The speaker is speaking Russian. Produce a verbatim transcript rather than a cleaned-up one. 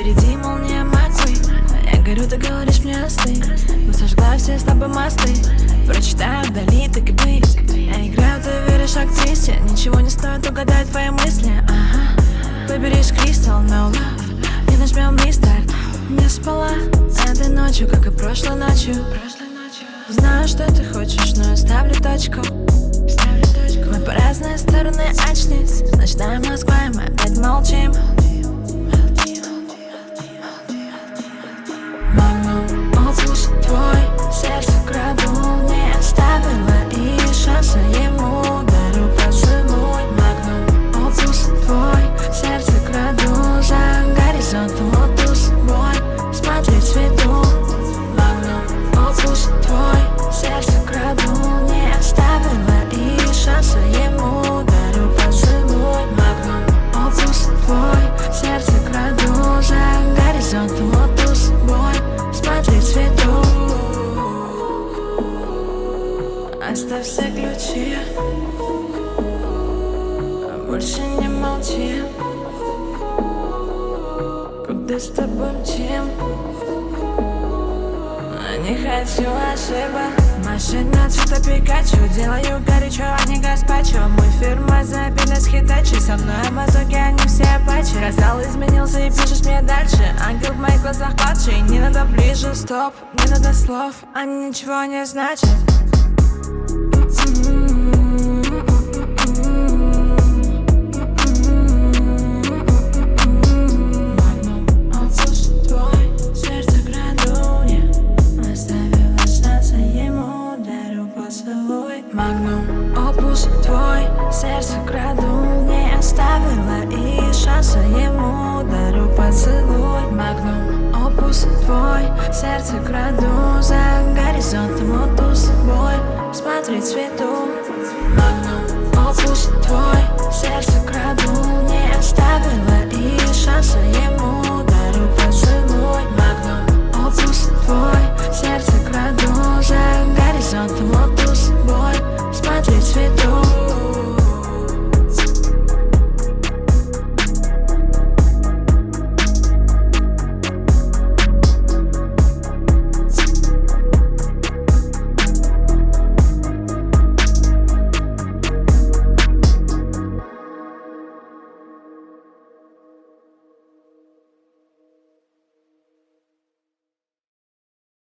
Впереди молния Маквей. Я горю, ты говоришь мне остынь, но сожгла все с тобой мосты. Прочитаю вдали, так и быть. Я играю, ты веришь актрисе. Ничего не стоит угадать твои мысли. Ага. Выберешь кристалл, no love. Не нажмем рестарт. Не спала этой ночью, как и прошлой ночью. Знаю, что ты хочешь, но я ставлю точку. Мы по разные стороны, очнись. Ночная Москва, и мы опять молчим. Магнум опус твой, сердце краду. Не оставила и шанса ему. Дарю поцелуй. Магнум опус твой, сердце краду. За горизонтом лотус бой, смотреть свету. Магнум опус твой, сердце краду. Не оставила и шанса ему. Дарю поцелуй. Магнум опус твой, сердце краду. За горизонтом лотус бой, смотреть свету. Оставь все ключи, больше не молчи. Куда с тобой мчим? Не хочу ошибок. Машина цвета Пикачу. Делаю горячо, а не гаспачо. Мы фирма забилась Хитачи. Со мной амазоки, они все апачи. Раздал изменился и пишешь мне дальше. Ангел в моих глазах падший. Не надо ближе, стоп, не надо слов. Они ничего не значат. Магнум опус твой, сердце краду. Не оставила и шанса ему. Дарю поцелуй. Магнум опус твой, сердце краду. За горизонтом лотус бой, смотреть свету.